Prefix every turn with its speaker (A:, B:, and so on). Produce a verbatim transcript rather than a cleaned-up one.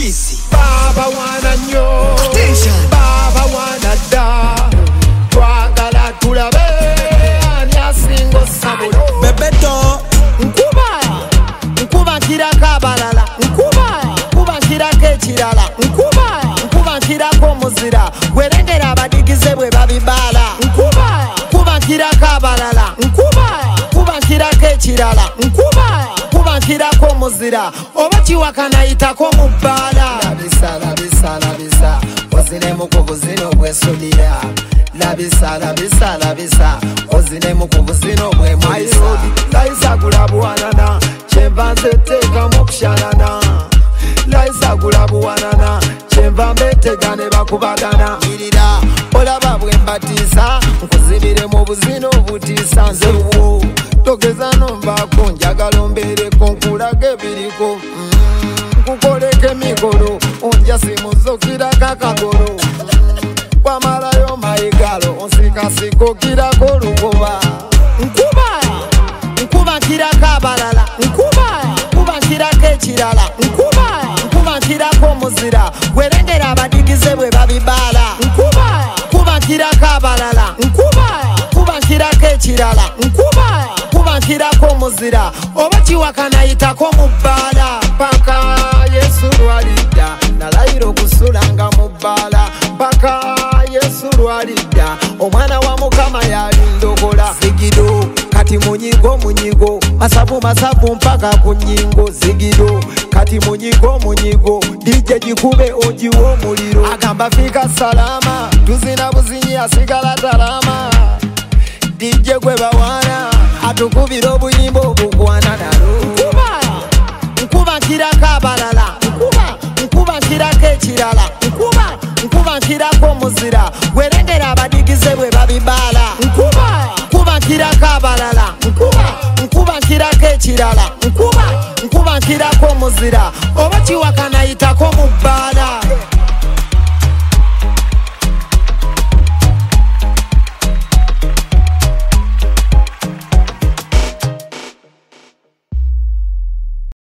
A: Easy.
B: Baba wana nyo Baba wana da Twagala tulabe Anyasingo sabulo
A: Bebeto
B: Nkuba Nkuba nkira kabalala Nkuba Nkuba nkira kechirala Nkuba Nkuba nkira komuzira Gwerengera abadigize bwe babibala Nkuba Nkuba nkira kabalala Nkuba Nkuba nkira kechirala Nkuba Nkuba nkira komuzira Oba kiwakana itako mubala Labisa labisa labisa Ozine mukubuzino bwesudira Labisa labisa labisa Ozine mukubuzino bwe mulisa Laisa gulabuwanana Chembanze teka mukushanana Laisa gulabuwanana Chembanze tegane bakubagana Irira olaba bwe mbatisa Nkuzibire mu buzino butisa nze wo Togeza nombako njagala ombeereko nkulage biriko mm. Nkukoleke mikolo onja simuzokira kakagolo Wamalayo mayigalo onsikasiko kirako lugoba Nkuba Nkuba nkira kabalala Nkuba Nkuba nkira kechirala Nkuba Nkuba nkira komuzira Gwerengera abadigize bwe babibala Nkuba Nkuba nkira kabalala Nkuba Nkuba nkira kechirala Nkuba Nkuba nkira komuzira Oba kiwakana itako mubala Paka Yesu lwalidda Nalayiro kusulanga mubala Paka Yesu lwalidda Omwana wa Mukama yalindogola Zigido kati munyigo munyigo Masavu masavu mpaka kunyingo Zigido kati munyigo munyigo D J jikube ojiwo muliro Agamba fika salama Tuzina buzinyi asigala talama D J gwe bawana atukubira obuyimba obugwana nalo Nkuba Nkuba nkira kabalala Nkuba Nkuba nkira kechirala Nkuba Nkuba nkira komuzira Gwerengera abadigize bwe babibala Nkuba Nkuba nkira kabalala Nkuba Nkuba nkira kechirala Nkuba Nkuba nkira komuzira Oba kiwakana itako mubala